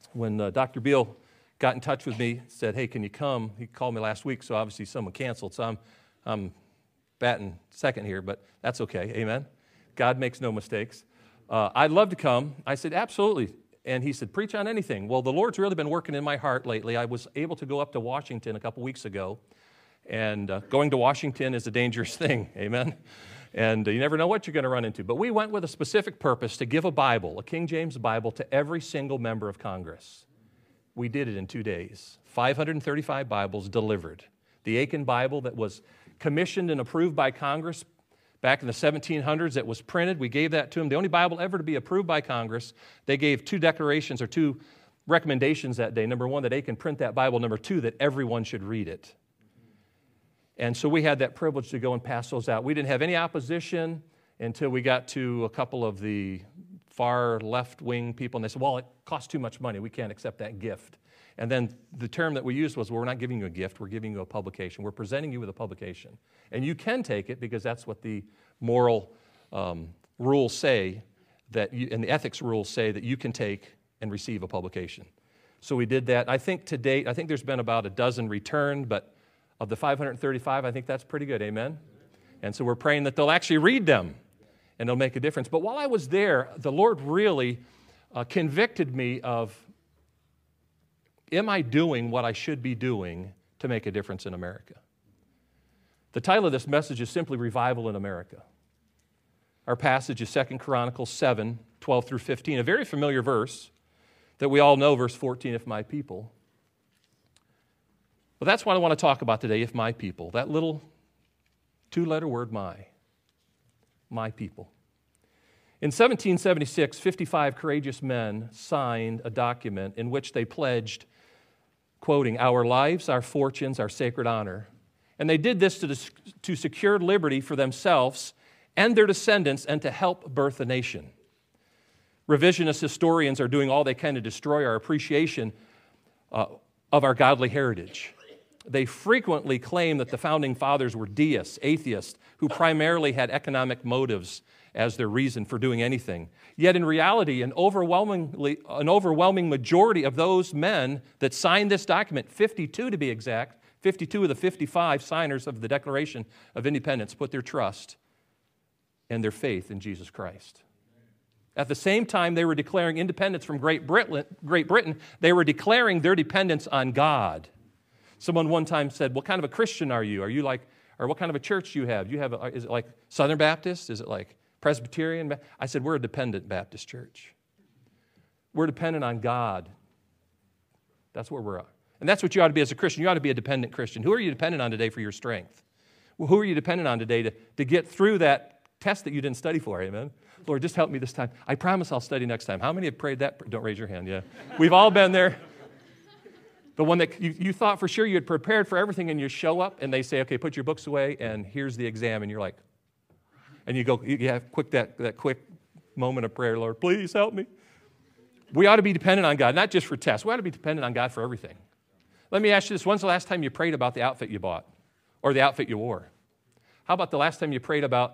when Dr. Beal got in touch with me, said, hey, can you come? He called me last week, so obviously someone canceled, so I'm batting second here, but that's okay, amen? God makes no mistakes. I'd love to come. I said, absolutely. And he said, preach on anything. Well, the Lord's really been working in my heart lately. I was able to go up to Washington a couple weeks ago, and going to Washington is a dangerous thing, amen? And you never know what you're going to run into. But we went with a specific purpose to give a Bible, a King James Bible, to every single member of Congress. We did it in 2 days. 535 Bibles delivered. The Aiken Bible that was commissioned and approved by Congress back in the 1700s, it was printed. We gave that to them. The only Bible ever to be approved by Congress. They gave 2 declarations or 2 recommendations that day. Number 1, that Aiken print that Bible. Number 2, that everyone should read it. And so we had that privilege to go and pass those out. We didn't have any opposition until we got to a couple of the far left-wing people, and they said, well, it costs too much money. We can't accept that gift. And then the term that we used was, well, we're not giving you a gift, we're giving you a publication. We're presenting you with a publication. And you can take it because that's what the moral rules say, and the ethics rules say that you can take and receive a publication. So we did that. I think to date, there's been about a dozen returned, but of the 535, I think that's pretty good, amen? And so we're praying that they'll actually read them and it'll make a difference. But while I was there, the Lord really convicted me of, am I doing what I should be doing to make a difference in America? The title of this message is simply Revival in America. Our passage is 2 Chronicles 7, 12 through 15, a very familiar verse that we all know, verse 14, if my people. Well, that's what I want to talk about today, if my people. That little 2-letter word, my people. In 1776, 55 courageous men signed a document in which they pledged, quoting, our lives, our fortunes, our sacred honor. And they did this to secure liberty for themselves and their descendants and to help birth a nation. Revisionist historians are doing all they can to destroy our appreciation of our godly heritage. They frequently claim that the founding fathers were deists, atheists, who primarily had economic motives as their reason for doing anything. Yet in reality, an overwhelming majority of those men that signed this document, 52 to be exact, 52 of the 55 signers of the Declaration of Independence put their trust and their faith in Jesus Christ. At the same time they were declaring independence from Great Britain, they were declaring their dependence on God. Someone one time said, what kind of a Christian are you? Are you like, or what kind of a church do you have? Is it like Southern Baptist? Is it like Presbyterian? I said, we're a dependent Baptist church. We're dependent on God. That's where we're at. And that's what you ought to be as a Christian. You ought to be a dependent Christian. Who are you dependent on today for your strength? Well, who are you dependent on today to get through that test that you didn't study for? Amen? Lord, just help me this time. I promise I'll study next time. How many have prayed that? Don't raise your hand, yeah. We've all been there. The one that you thought for sure you had prepared for everything, and you show up, and they say, okay, put your books away, and here's the exam, and you're like, and you go, you have that quick moment of prayer, Lord, please help me. We ought to be dependent on God, not just for tests. We ought to be dependent on God for everything. Let me ask you this. When's the last time you prayed about the outfit you bought or the outfit you wore? How about the last time you prayed about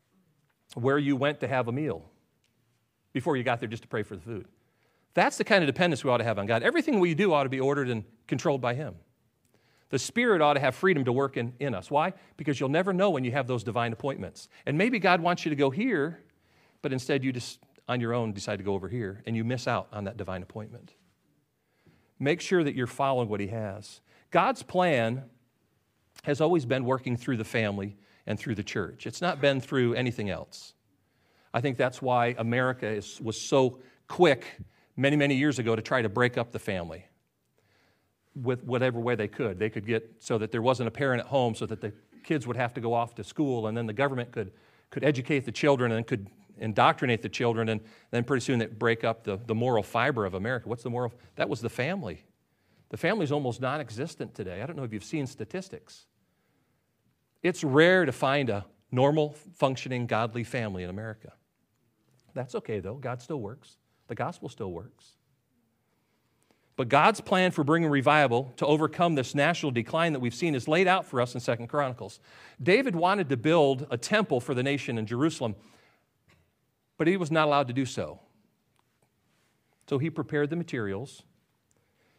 where you went to have a meal before you got there just to pray for the food? That's the kind of dependence we ought to have on God. Everything we do ought to be ordered and controlled by Him. The Spirit ought to have freedom to work in us. Why? Because you'll never know when you have those divine appointments. And maybe God wants you to go here, but instead you just, on your own, decide to go over here, and you miss out on that divine appointment. Make sure that you're following what He has. God's plan has always been working through the family and through the church. It's not been through anything else. I think that's why America was so quick many, many years ago to try to break up the family with whatever way they could. They could get so that there wasn't a parent at home so that the kids would have to go off to school, and then the government could educate the children and could indoctrinate the children, and then pretty soon they'd break up the moral fiber of America. What's the moral? That was the family. The family's almost non-existent today. I don't know if you've seen statistics. It's rare to find a normal, functioning, godly family in America. That's okay, though. God still works. The gospel still works. But God's plan for bringing revival to overcome this national decline that we've seen is laid out for us in 2 Chronicles. David wanted to build a temple for the nation in Jerusalem, but he was not allowed to do so. So he prepared the materials,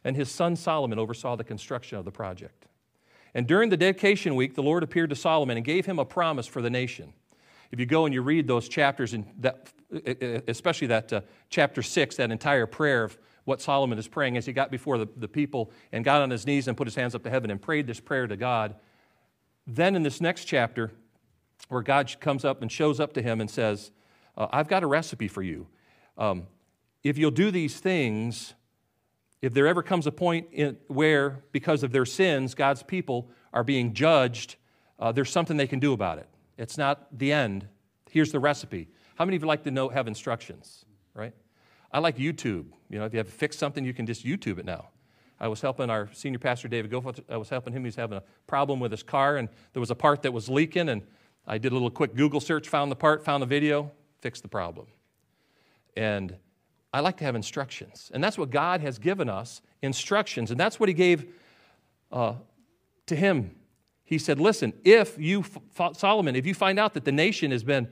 and his son Solomon oversaw the construction of the project. And during the dedication week, the Lord appeared to Solomon and gave him a promise for the nation. If you go and you read those chapters, especially that chapter 6, that entire prayer of what Solomon is praying as he got before the people and got on his knees and put his hands up to heaven and prayed this prayer to God. Then in this next chapter, where God comes up and shows up to him and says, I've got a recipe for you. If you'll do these things, if there ever comes a point where, because of their sins, God's people are being judged, there's something they can do about it. It's not the end. Here's the recipe. How many of you like to have instructions, right? I like YouTube. You know, if you have to fix something, you can just YouTube it now. I was helping our senior pastor, David Goff. I was helping him. He was having a problem with his car, and there was a part that was leaking, and I did a little quick Google search, found the part, found the video, fixed the problem. And I like to have instructions. And that's what God has given us, instructions. And that's what he gave to him. He said, listen, Solomon, if you find out that the nation has been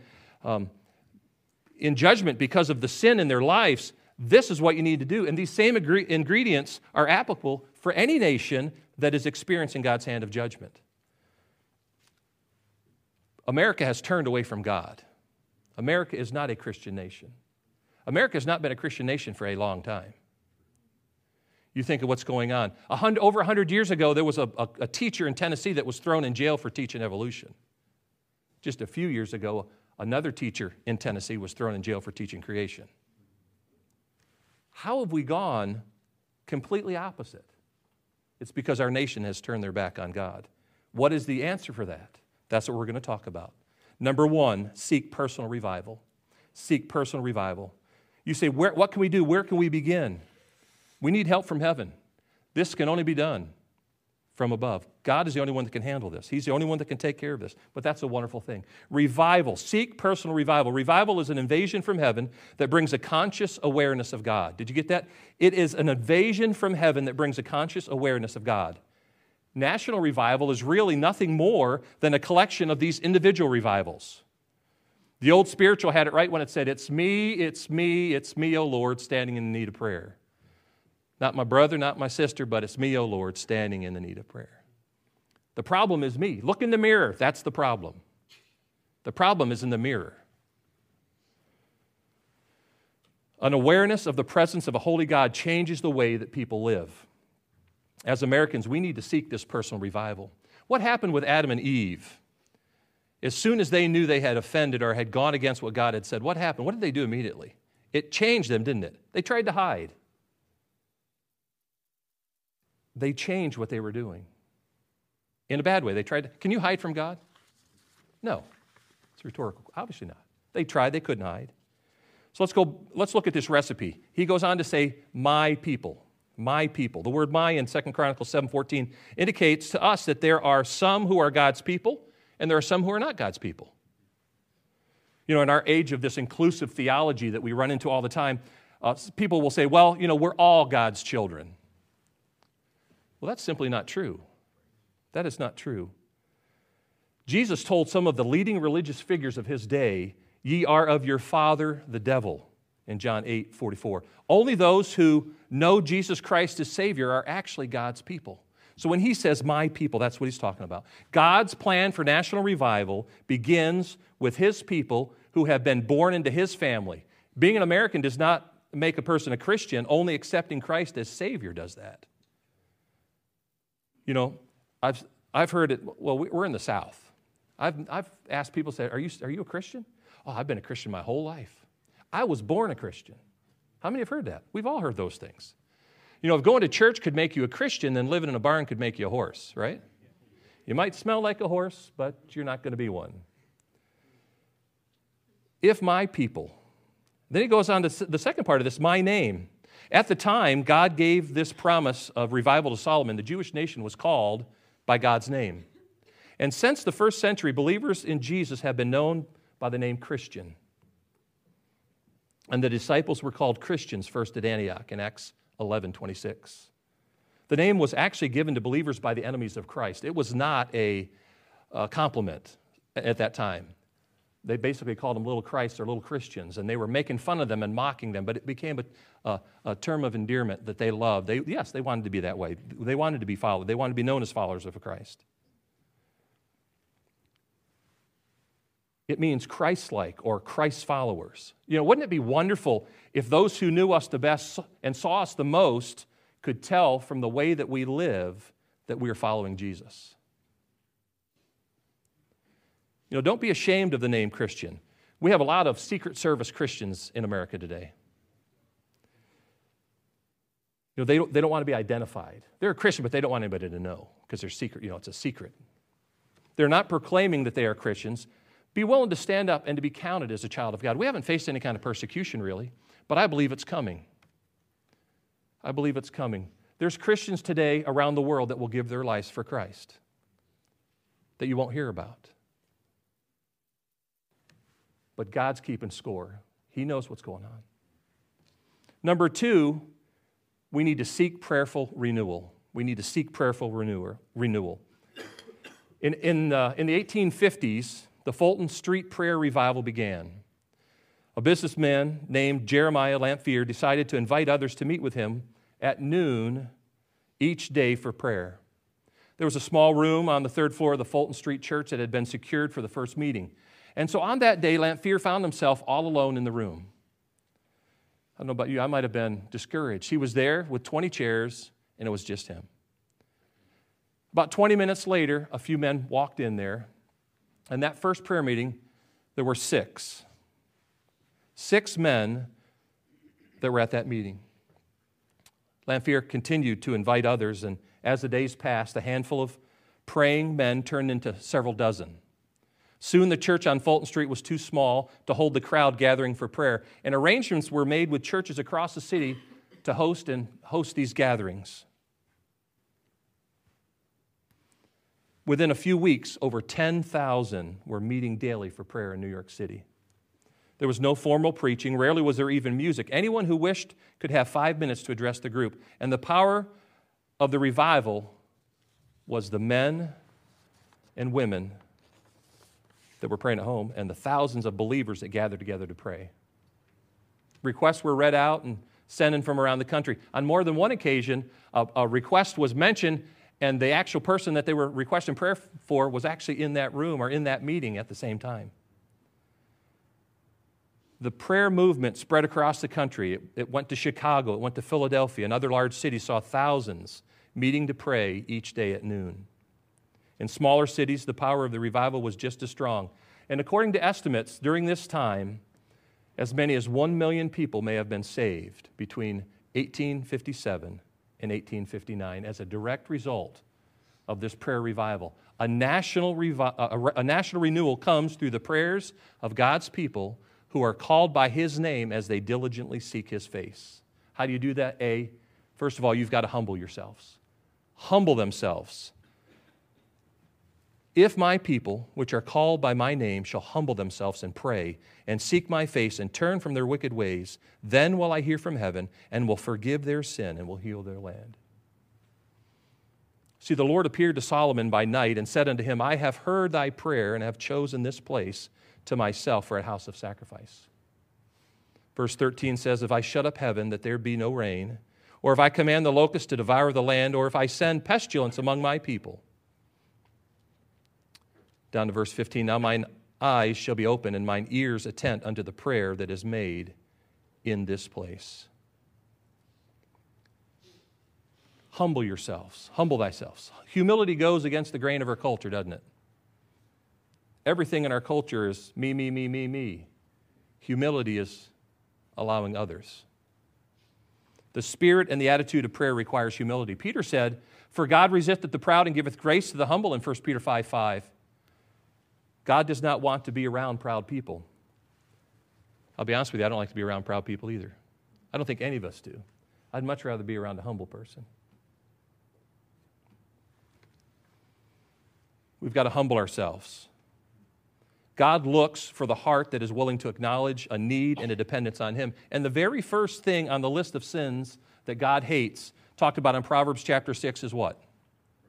in judgment because of the sin in their lives, this is what you need to do. And these same ingredients are applicable for any nation that is experiencing God's hand of judgment. America has turned away from God. America is not a Christian nation. America has not been a Christian nation for a long time. You think of what's going on. Over 100 years ago, there was a teacher in Tennessee that was thrown in jail for teaching evolution. Just a few years ago, another teacher in Tennessee was thrown in jail for teaching creation. How have we gone completely opposite? It's because our nation has turned their back on God. What is the answer for that? That's what we're going to talk about. Number one, seek personal revival. Seek personal revival. You say, what can we do? Where can we begin? We need help from heaven. This can only be done from above. God is the only one that can handle this. He's the only one that can take care of this. But that's a wonderful thing. Revival. Seek personal revival. Revival is an invasion from heaven that brings a conscious awareness of God. Did you get that? It is an invasion from heaven that brings a conscious awareness of God. National revival is really nothing more than a collection of these individual revivals. The old spiritual had it right when it said, it's me, O Lord, standing in the need of prayer. Not my brother, not my sister, but it's me, O Lord, standing in the need of prayer. The problem is me. Look in the mirror. That's the problem. The problem is in the mirror. An awareness of the presence of a holy God changes the way that people live. As Americans, we need to seek this personal revival. What happened with Adam and Eve? As soon as they knew they had offended or had gone against what God had said, what happened? What did they do immediately? It changed them, didn't it? They tried to hide. They changed what they were doing. In a bad way. They tried to, can you hide from God? No. It's rhetorical. Obviously not. They tried, they couldn't hide. So let's look at this recipe. He goes on to say, my people. My people. The word my in 2 Chronicles 7:14 indicates to us that there are some who are God's people and there are some who are not God's people. You know, in our age of this inclusive theology that we run into all the time, people will say, well, you know, we're all God's children. Well, that's simply not true. That is not true. Jesus told some of the leading religious figures of his day, ye are of your father, the devil, in John 8:44. Only those who know Jesus Christ as Savior are actually God's people. So when he says, my people, that's what he's talking about. God's plan for national revival begins with his people who have been born into his family. Being an American does not make a person a Christian. Only accepting Christ as Savior does that. You know, I've heard it, well, we're in the South. I've asked people, say, are you a Christian? Oh, I've been a Christian my whole life. I was born a Christian. How many have heard that? We've all heard those things. You know, if going to church could make you a Christian, then living in a barn could make you a horse, right? You might smell like a horse, but you're not going to be one. If my people. Then he goes on to the second part of this, my name. At the time, God gave this promise of revival to Solomon. The Jewish nation was called by God's name. And since the first century, believers in Jesus have been known by the name Christian. And the disciples were called Christians first at Antioch in Acts 11:26. The name was actually given to believers by the enemies of Christ. It was not a compliment at that time. They basically called them little Christs or little Christians, and they were making fun of them and mocking them, but it became a term of endearment that they loved. Yes, they wanted to be that way. They wanted to be followed. They wanted to be known as followers of Christ. It means Christ-like or Christ followers. Wouldn't it be wonderful if those who knew us the best and saw us the most could tell from the way that we live that we are following Jesus? Don't be ashamed of the name Christian. We have a lot of Secret Service Christians in America today. They don't want to be identified. They're a Christian, but they don't want anybody to know because they're secret. It's a secret. They're not proclaiming that they are Christians. Be willing to stand up and to be counted as a child of God. We haven't faced any kind of persecution, really, but I believe it's coming. I believe it's coming. There's Christians today around the world that will give their lives for Christ that you won't hear about. But God's keeping score. He knows what's going on. Number 2, we need to seek prayerful renewal. We need to seek prayerful renewal. In the 1850s, the Fulton Street Prayer Revival began. A businessman named Jeremiah Lamphere decided to invite others to meet with him at noon each day for prayer. There was a small room on the 3rd floor of the Fulton Street Church that had been secured for the first meeting. And so on that day, Lamphere found himself all alone in the room. I don't know about you, I might have been discouraged. He was there with 20 chairs, and it was just him. About 20 minutes later, a few men walked in there, and that first prayer meeting, there were 6. 6 men that were at that meeting. Lamphere continued to invite others, and as the days passed, a handful of praying men turned into several dozen. Soon the church on Fulton Street was too small to hold the crowd gathering for prayer, and arrangements were made with churches across the city to host these gatherings. Within a few weeks, over 10,000 were meeting daily for prayer in New York City. There was no formal preaching. Rarely was there even music. Anyone who wished could have 5 minutes to address the group. And the power of the revival was the men and women that were praying at home and the thousands of believers that gathered together to pray. Requests were read out and sent in from around the country. On more than one occasion, a request was mentioned, and the actual person that they were requesting prayer for was actually in that room or in that meeting at the same time. The prayer movement spread across the country. It went to Chicago, it went to Philadelphia, and other large cities saw thousands meeting to pray each day at noon. In smaller cities, the power of the revival was just as strong. And according to estimates, during this time, as many as 1 million people may have been saved between 1857 and 1859 as a direct result of this prayer revival. A national renewal comes through the prayers of God's people who are called by His name as they diligently seek His face. How do you do that? First of all, you've got to humble yourselves. Humble themselves. If my people, which are called by my name, shall humble themselves and pray and seek my face and turn from their wicked ways, then will I hear from heaven and will forgive their sin and will heal their land. See, the Lord appeared to Solomon by night and said unto him, I have heard thy prayer and have chosen this place to myself for a house of sacrifice. Verse 13 says, if I shut up heaven that there be no rain, or if I command the locusts to devour the land, or if I send pestilence among my people. Down to verse 15, now mine eyes shall be open and mine ears attent unto the prayer that is made in this place. Humble yourselves. Humble thyself. Humility goes against the grain of our culture, doesn't it? Everything in our culture is me, me, me, me, me. Humility is allowing others. The spirit and the attitude of prayer requires humility. Peter said, for God resisteth the proud and giveth grace to the humble in 1 Peter 5:5. God does not want to be around proud people. I'll be honest with you, I don't like to be around proud people either. I don't think any of us do. I'd much rather be around a humble person. We've got to humble ourselves. God looks for the heart that is willing to acknowledge a need and a dependence on Him. And the very first thing on the list of sins that God hates, talked about in Proverbs chapter 6, is what?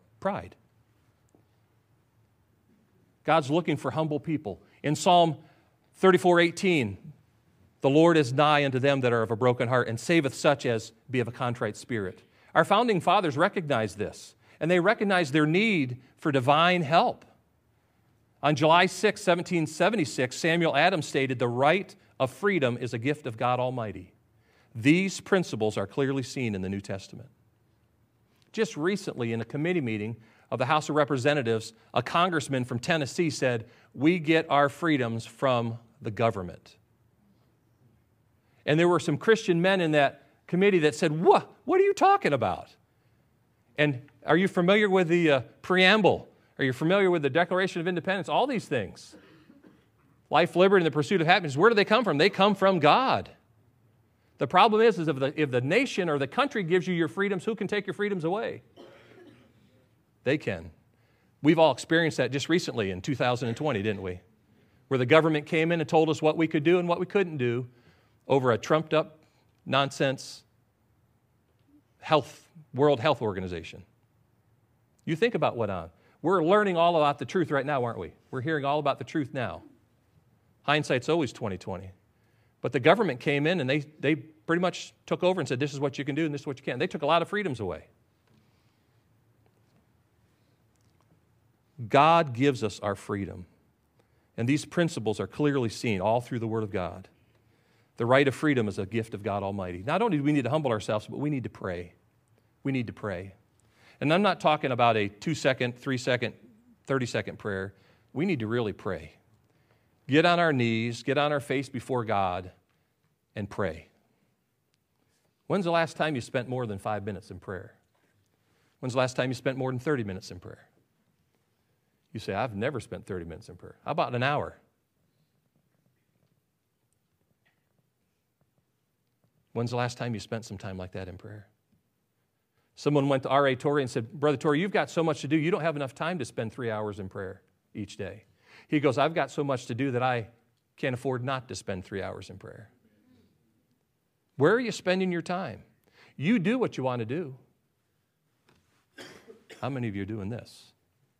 Pride. God's looking for humble people. In Psalm 34:18, the Lord is nigh unto them that are of a broken heart, and saveth such as be of a contrite spirit. Our founding fathers recognized this, and they recognized their need for divine help. On July 6, 1776, Samuel Adams stated, "The right of freedom is a gift of God Almighty." These principles are clearly seen in the New Testament. Just recently, in a committee meeting of the House of Representatives, a congressman from Tennessee said, "We get our freedoms from the government." And there were some Christian men in that committee that said, What are you talking about? And are you familiar with the preamble? Are you familiar with the Declaration of Independence? All these things. Life, liberty, and the pursuit of happiness. Where do they come from? They come from God. The problem is if the nation or the country gives you your freedoms, who can take your freedoms away? They can. We've all experienced that just recently in 2020, didn't we? Where the government came in and told us what we could do and what we couldn't do over a trumped-up nonsense World Health Organization. You think about what on. We're learning all about the truth right now, aren't we? We're hearing all about the truth now. Hindsight's always 20/20. But the government came in and they pretty much took over and said, this is what you can do and this is what you can't. They took a lot of freedoms away. God gives us our freedom. And these principles are clearly seen all through the Word of God. The right of freedom is a gift of God Almighty. Not only do we need to humble ourselves, but we need to pray. We need to pray. And I'm not talking about a 2-second, 3-second, 30-second prayer. We need to really pray. Get on our knees, get on our face before God, and pray. When's the last time you spent more than 5 minutes in prayer? When's the last time you spent more than 30 minutes in prayer? You say, I've never spent 30 minutes in prayer. How about an hour? When's the last time you spent some time like that in prayer? Someone went to R.A. Torrey and said, Brother Torrey, you've got so much to do, you don't have enough time to spend 3 hours in prayer each day. He goes, I've got so much to do that I can't afford not to spend 3 hours in prayer. Where are you spending your time? You do what you want to do. How many of you are doing this?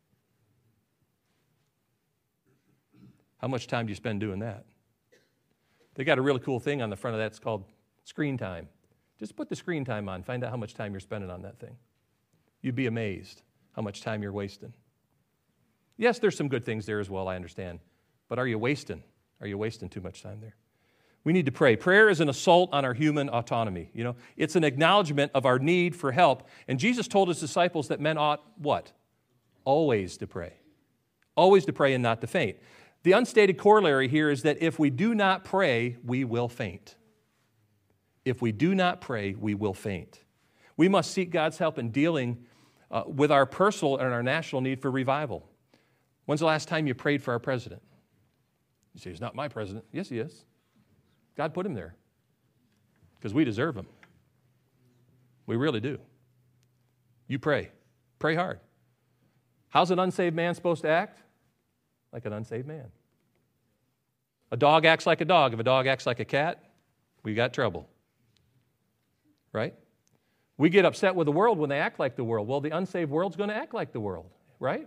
How much time do you spend doing that? They got a really cool thing on the front of that. It's called screen time. Just put the screen time on. Find out how much time you're spending on that thing. You'd be amazed how much time you're wasting. Yes, there's some good things there as well, I understand. But are you wasting? Are you wasting too much time there? We need to pray. Prayer is an assault on our human autonomy. You know, it's an acknowledgement of our need for help. And Jesus told his disciples that men ought what? Always to pray. Always to pray and not to faint. The unstated corollary here is that if we do not pray, we will faint. If we do not pray, we will faint. We must seek God's help in dealing with our personal and our national need for revival. When's the last time you prayed for our president? You say, he's not my president. Yes, he is. God put him there because we deserve him. We really do. You pray. Pray hard. How's an unsaved man supposed to act? Like an unsaved man. A dog acts like a dog. If a dog acts like a cat, we got trouble. Right? We get upset with the world when they act like the world. Well, the unsaved world's going to act like the world, right?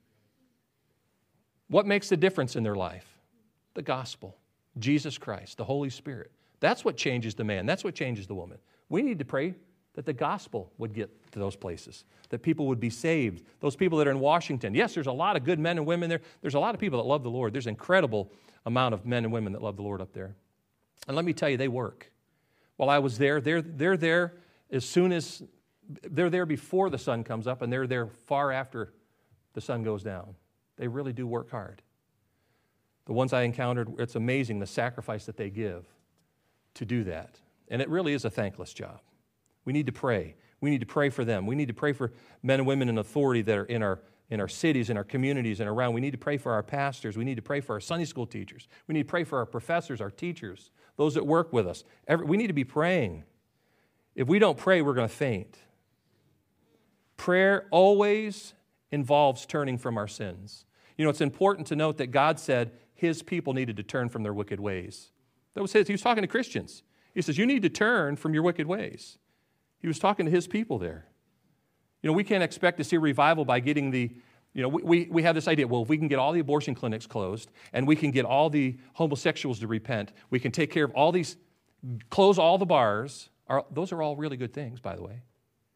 What makes the difference in their life? The gospel, Jesus Christ, the Holy Spirit. That's what changes the man. That's what changes the woman. We need to pray that the gospel would get to those places, that people would be saved. Those people that are in Washington. Yes, there's a lot of good men and women there. There's a lot of people that love the Lord. There's an incredible amount of men and women that love the Lord up there. And let me tell you, they work. While I was there, they're there as soon as, they're there before the sun comes up, and they're there far after the sun goes down. They really do work hard. The ones I encountered, it's amazing the sacrifice that they give to do that. And it really is a thankless job. We need to pray. We need to pray for them. We need to pray for men and women in authority that are in our cities, in our communities, and around. We need to pray for our pastors. We need to pray for our Sunday school teachers. We need to pray for our professors, our teachers, those that work with us. We need to be praying. If we don't pray, we're going to faint. Prayer always involves turning from our sins. You know, it's important to note that God said his people needed to turn from their wicked ways. That was his. He was talking to Christians. He says, you need to turn from your wicked ways. He was talking to his people there. You know, we can't expect to see revival by getting the We have this idea, well, if we can get all the abortion clinics closed and we can get all the homosexuals to repent, we can take care of all these, close all the bars. Those are all really good things, by the way.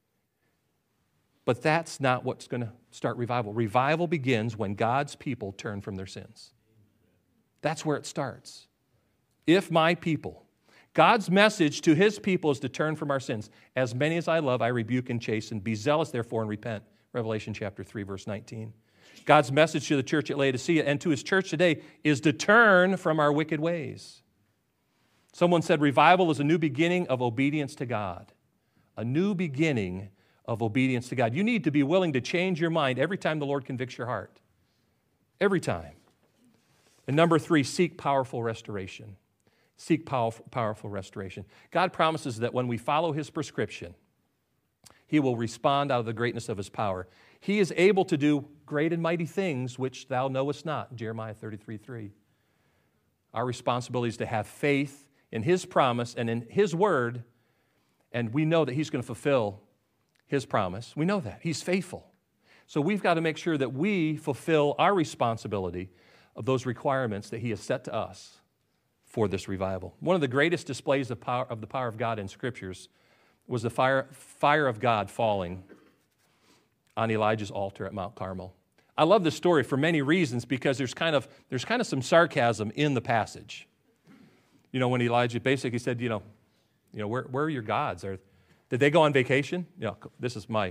But that's not what's going to start revival. Revival begins when God's people turn from their sins. That's where it starts. If my people. God's message to his people is to turn from our sins. As many as I love, I rebuke and chasten. Be zealous, therefore, and repent. Revelation chapter 3, verse 19. God's message to the church at Laodicea and to his church today is to turn from our wicked ways. Someone said revival is a new beginning of obedience to God. A new beginning of obedience to God. You need to be willing to change your mind every time the Lord convicts your heart. Every time. And number 3, seek powerful restoration. Seek powerful restoration. God promises that when we follow his prescription, he will respond out of the greatness of his power. He is able to do great and mighty things which thou knowest not, Jeremiah 33:3. Our responsibility is to have faith in his promise and in his word, and we know that he's going to fulfill his promise. We know that. He's faithful. So we've got to make sure that we fulfill our responsibility of those requirements that he has set to us for this revival. One of the greatest displays of the power of God in Scriptures was the fire of God falling on Elijah's altar at Mount Carmel. I love this story for many reasons because there's kind of some sarcasm in the passage. When Elijah basically said, where are your gods? Did they go on vacation? This is my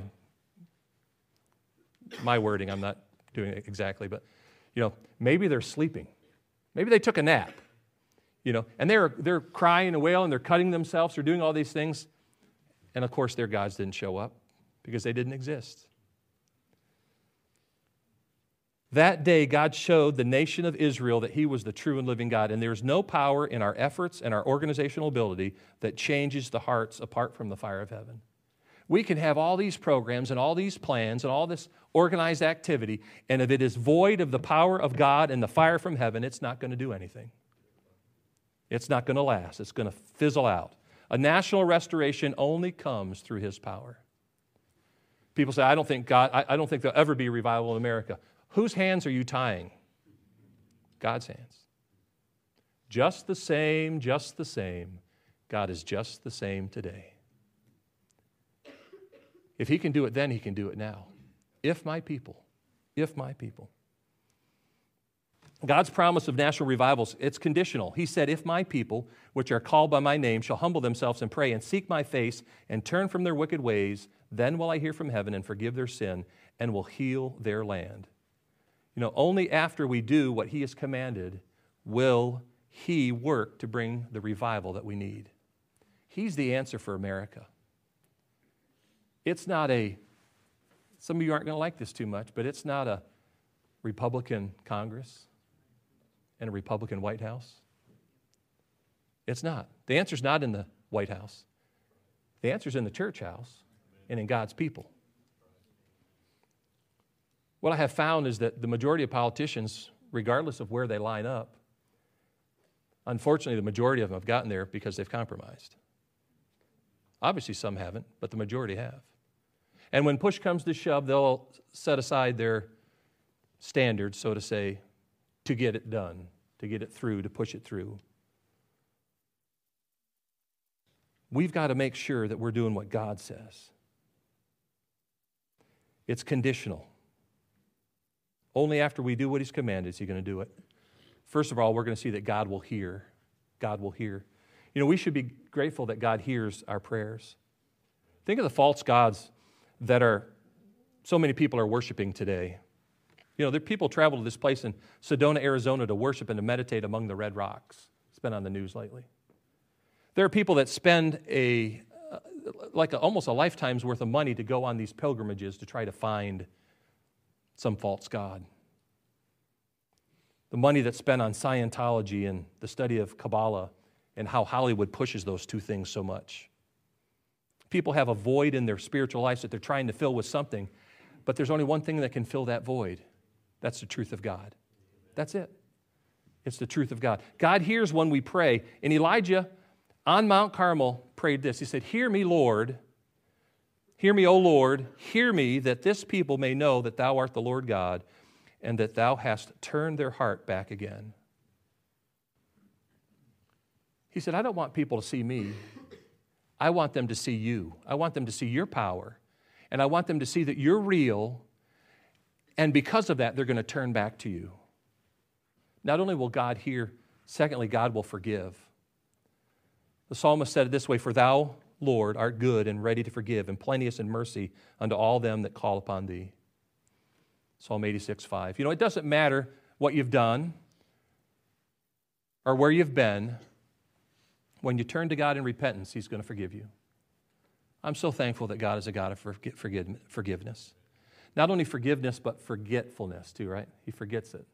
wording. I'm not doing it exactly, but maybe they're sleeping. Maybe they took a nap. And they're crying and wailing, they're cutting themselves, they're doing all these things. And of course, their gods didn't show up because they didn't exist. That day, God showed the nation of Israel that he was the true and living God. And there is no power in our efforts and our organizational ability that changes the hearts apart from the fire of heaven. We can have all these programs and all these plans and all this organized activity, and if it is void of the power of God and the fire from heaven, it's not going to do anything. It's not going to last. It's going to fizzle out. A national restoration only comes through his power. People say, I don't think there'll ever be revival in America. Whose hands are you tying? God's hands. Just the same. God is just the same today. If he can do it then, he can do it now. If my people. God's promise of national revivals, it's conditional. He said, if my people, which are called by my name, shall humble themselves and pray and seek my face and turn from their wicked ways, then will I hear from heaven and forgive their sin and will heal their land. Only after we do what he has commanded will he work to bring the revival that we need. He's the answer for America. It's not some of you aren't going to like this too much, but it's not a Republican Congress and a Republican White House. It's not. The answer's not in the White House. The answer's in the church house and in God's people. What I have found is that the majority of politicians, regardless of where they line up, unfortunately, the majority of them have gotten there because they've compromised. Obviously, some haven't, but the majority have. And when push comes to shove, they'll set aside their standards, so to say, to get it done, to get it through, to push it through. We've got to make sure that we're doing what God says. It's conditional. Only after we do what he's commanded is he going to do it. First of all, we're going to see that God will hear. God will hear. We should be grateful that God hears our prayers. Think of the false gods that so many people are worshiping today. There people travel to this place in Sedona, Arizona to worship and to meditate among the red rocks. It's been on the news lately. There are people that spend almost a lifetime's worth of money to go on these pilgrimages to try to find some false god. The money that's spent on Scientology and the study of Kabbalah and how Hollywood pushes those two things so much. People have a void in their spiritual lives that they're trying to fill with something, but there's only one thing that can fill that void. That's the truth of God. That's it. It's the truth of God. God hears when we pray. And Elijah on Mount Carmel prayed this. He said, hear me, Lord, Hear me, O Lord, hear me, that this people may know that thou art the Lord God, and that thou hast turned their heart back again. He said, I don't want people to see me. I want them to see you. I want them to see your power. And I want them to see that you're real. And because of that, they're going to turn back to you. Not only will God hear, secondly, God will forgive. The psalmist said it this way, for thou, Lord, art good and ready to forgive, and plenteous in mercy unto all them that call upon thee. Psalm 86:5. You know, it doesn't matter what you've done or where you've been. When you turn to God in repentance, He's going to forgive you. I'm so thankful that God is a God of forgiveness. Not only forgiveness, but forgetfulness too, right? He forgets it.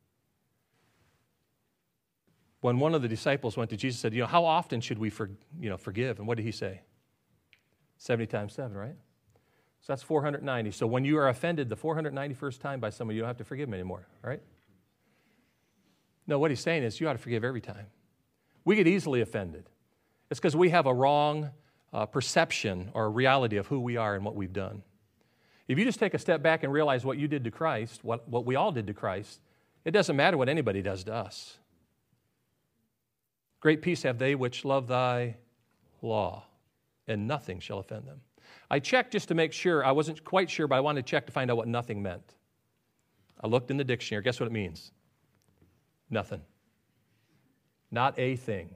When one of the disciples went to Jesus and said, how often should we forgive? And what did He say? 70 times 7, right? So that's 490. So when you are offended the 491st time by somebody, you don't have to forgive them anymore, right? No, what He's saying is you ought to forgive every time. We get easily offended. It's because we have a wrong perception or reality of who we are and what we've done. If you just take a step back and realize what you did to Christ, what we all did to Christ, it doesn't matter what anybody does to us. Great peace have they which love thy law, and nothing shall offend them. I checked just to make sure. I wasn't quite sure, but I wanted to check to find out what nothing meant. I looked in the dictionary. Guess what it means? Nothing. Not a thing.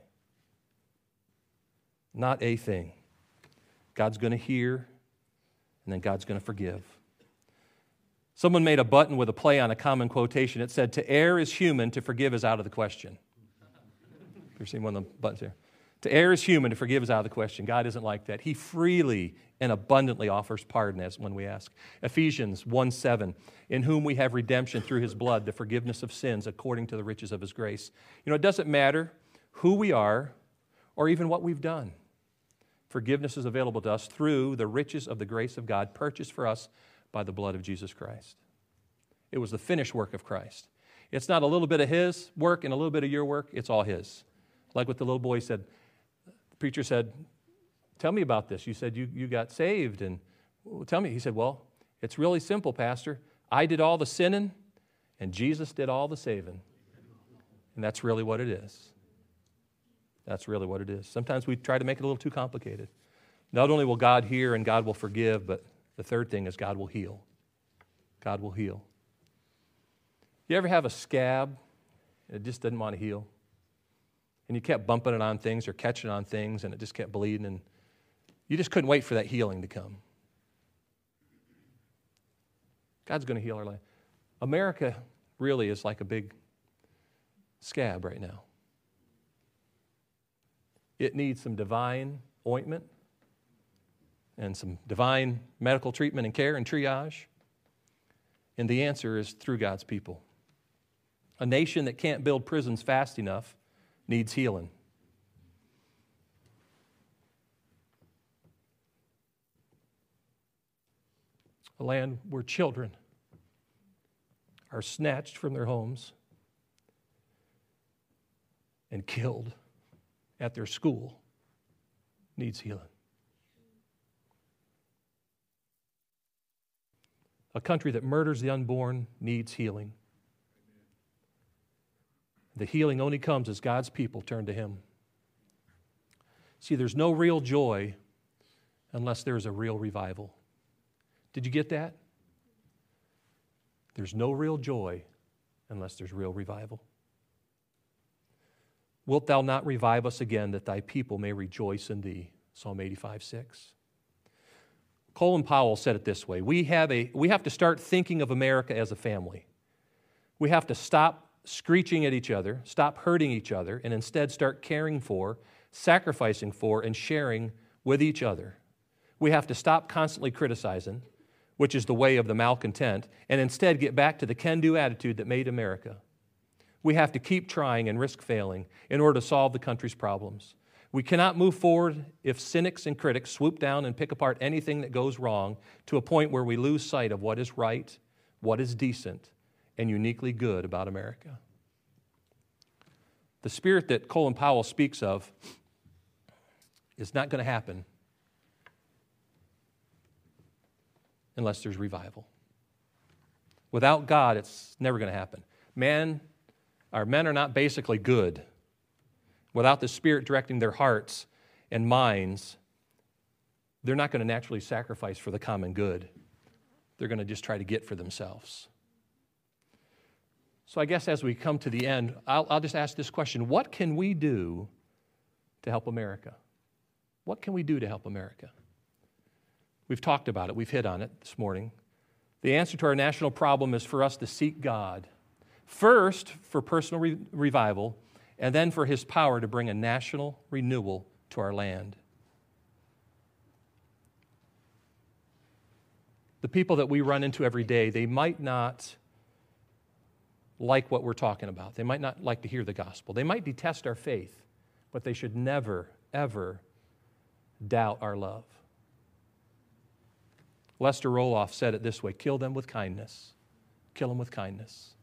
Not a thing. God's going to hear, and then God's going to forgive. Someone made a button with a play on a common quotation. It said, to err is human, to forgive is out of the question. You've seen one of the buttons here. To err is human, to forgive is out of the question. God isn't like that. He freely and abundantly offers pardon as when we ask. Ephesians 1:7, in whom we have redemption through His blood, the forgiveness of sins according to the riches of His grace. It doesn't matter who we are or even what we've done. Forgiveness is available to us through the riches of the grace of God purchased for us by the blood of Jesus Christ. It was the finished work of Christ. It's not a little bit of His work and a little bit of your work. It's all His. Like what the little boy said. The preacher said, tell me about this. You said you got saved. And tell me. He said, well, it's really simple, Pastor. I did all the sinning, and Jesus did all the saving. And that's really what it is. That's really what it is. Sometimes we try to make it a little too complicated. Not only will God hear and God will forgive, but the third thing is God will heal. God will heal. You ever have a scab and it just didn't want to heal? And you kept bumping it on things or catching it on things, and it just kept bleeding, and you just couldn't wait for that healing to come. God's going to heal our life. America really is like a big scab right now. It needs some divine ointment and some divine medical treatment and care and triage. And the answer is through God's people. A nation that can't build prisons fast enough needs healing. A land where children are snatched from their homes and killed at their school needs healing. A country that murders the unborn needs healing. The healing only comes as God's people turn to Him. See, there's no real joy unless there's a real revival. Did you get that? There's no real joy unless there's real revival. Wilt thou not revive us again, that thy people may rejoice in thee? Psalm 85:6. Colin Powell said it this way: we have to start thinking of America as a family. We have to stop screeching at each other, stop hurting each other, and instead start caring for, sacrificing for, and sharing with each other. We have to stop constantly criticizing, which is the way of the malcontent, and instead get back to the can-do attitude that made America. We have to keep trying and risk failing in order to solve the country's problems. We cannot move forward if cynics and critics swoop down and pick apart anything that goes wrong to a point where we lose sight of what is right, what is decent, and uniquely good about America. The spirit that Colin Powell speaks of is not going to happen unless there's revival. Without God, it's never going to happen. Our men are not basically good. Without the Spirit directing their hearts and minds, they're not going to naturally sacrifice for the common good. They're going to just try to get for themselves. So I guess as we come to the end, I'll just ask this question. What can we do to help America? What can we do to help America? We've talked about it. We've hit on it this morning. The answer to our national problem is for us to seek God. First, for personal revival, and then for His power to bring a national renewal to our land. The people that we run into every day, they might not like what we're talking about. They might not like to hear the gospel. They might detest our faith, but they should never, ever doubt our love. Lester Roloff said it this way, kill them with kindness. Kill them with kindness.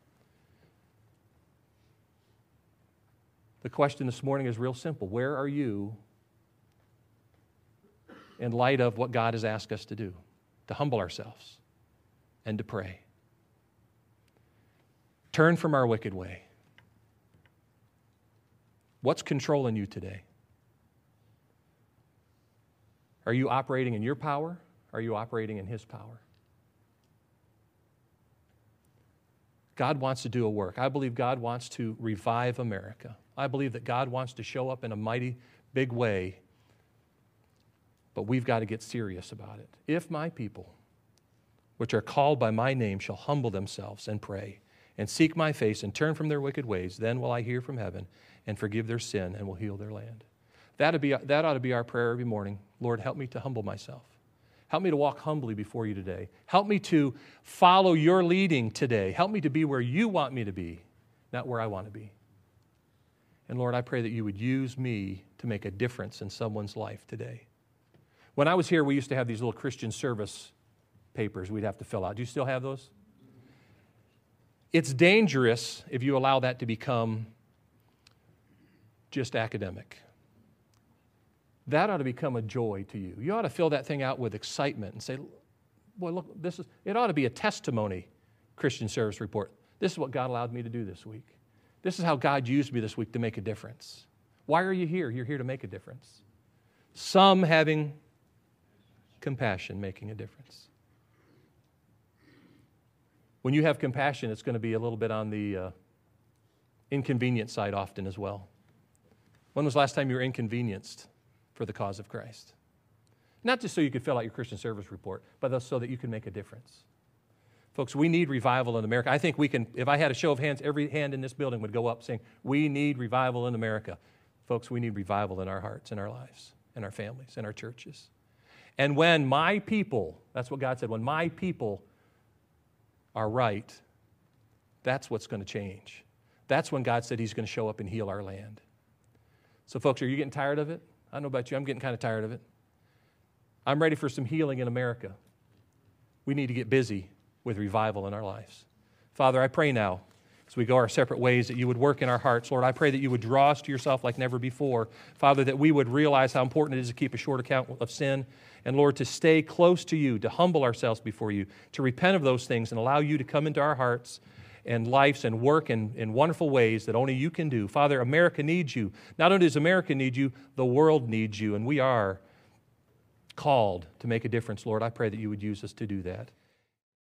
The question this morning is real simple. Where are you in light of what God has asked us to do? To humble ourselves and to pray. Turn from our wicked way. What's controlling you today? Are you operating in your power? Are you operating in His power? God wants to do a work. I believe God wants to revive America. I believe that God wants to show up in a mighty big way, but we've got to get serious about it. If my people, which are called by my name, shall humble themselves and pray and seek my face and turn from their wicked ways, then will I hear from heaven and forgive their sin and will heal their land. That ought to be our prayer every morning. Lord, help me to humble myself. Help me to walk humbly before you today. Help me to follow your leading today. Help me to be where you want me to be, not where I want to be. And Lord, I pray that you would use me to make a difference in someone's life today. When I was here, we used to have these little Christian service papers we'd have to fill out. Do you still have those? It's dangerous if you allow that to become just academic. That ought to become a joy to you. You ought to fill that thing out with excitement and say, boy, look, it ought to be a testimony, Christian service report. This is what God allowed me to do this week. This is how God used me this week to make a difference. Why are you here? You're here to make a difference. Some having compassion, making a difference. When you have compassion, it's going to be a little bit on the inconvenient side often as well. When was the last time you were inconvenienced for the cause of Christ? Not just so you could fill out your Christian service report, but so that you can make a difference. Folks, we need revival in America. I think we can, if I had a show of hands, every hand in this building would go up saying, we need revival in America. Folks, we need revival in our hearts, in our lives, in our families, in our churches. And when my people, that's what God said, when my people are right, that's what's going to change. That's when God said He's going to show up and heal our land. So folks, are you getting tired of it? I don't know about you, I'm getting kind of tired of it. I'm ready for some healing in America. We need to get busy with revival in our lives. Father, I pray now, as we go our separate ways, that you would work in our hearts. Lord, I pray that you would draw us to yourself like never before. Father, that we would realize how important it is to keep a short account of sin. And Lord, to stay close to you, to humble ourselves before you, to repent of those things and allow you to come into our hearts and lives and work in wonderful ways that only you can do. Father, America needs you. Not only does America need you, the world needs you. And we are called to make a difference. Lord, I pray that you would use us to do that.